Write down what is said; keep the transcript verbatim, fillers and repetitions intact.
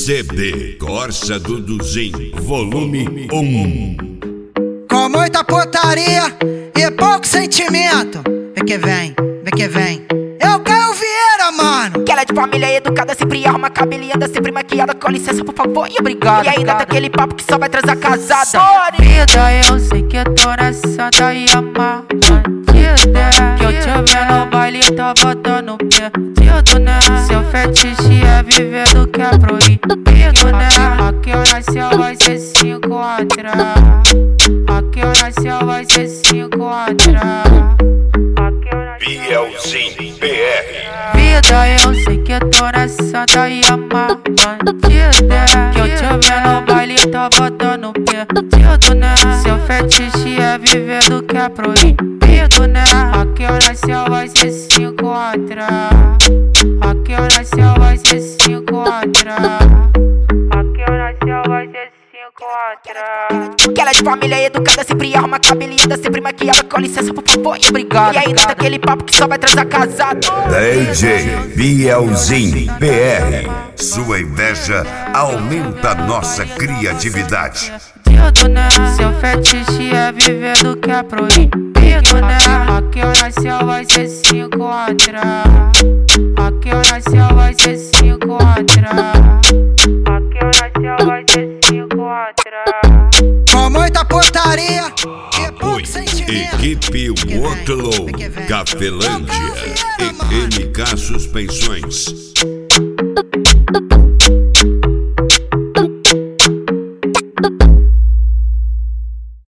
C D Corsa Duduzim, volume um. Com muita putaria e pouco sentimento. Vem que vem, vem que vem. Eu Caio Vieira, mano. Que ela é de família educada, sempre arruma cabelinho, anda sempre maquiada. Com licença, por favor, e obrigado. E ainda tá aquele papo que só vai transar casada. Vida, eu sei que tô na santa e amar bandida. Que eu te ver no baile, tá botando perdido, né? Seu fetiche é viver do que é proibido, né? Aqui eu nasci, vai ser se encontrar. Aqui eu nasci, vai ser se encontrar. Bielzinho B R. Vida, eu sei que tô na santa e amar bandida. Que eu te ver no baile, tá botando perdido, né? Seu fetiche é viver do que é proibido, né? Aqui eu nasci, vai ser se encontrar. Aqui eu nasci, vai ser se encontrar. Aqui eu nasci, vai ser se encontrar. Que ela é de família educada, sempre arruma cabelinho, anda sempre maquiada. Com licença, por favor, e obrigado. E ainda tá aquele papo que só vai transar casado. D J Bielzinho B R. Sua inveja aumenta nossa criatividade. Né? Seu fetiche é viver do que é proibido, né? Aqui eu nasci, vai ser se encontrar. Aqui eu nasci, vai ser se encontrar. Aqui eu nasci, vai ser se encontrar. Com muita putaria e pouco Apoio sentimento. Equipe Vem que vem, Worklow, vem que vem. Cafelândia Eu Caio Vieira, e M K Suspensões.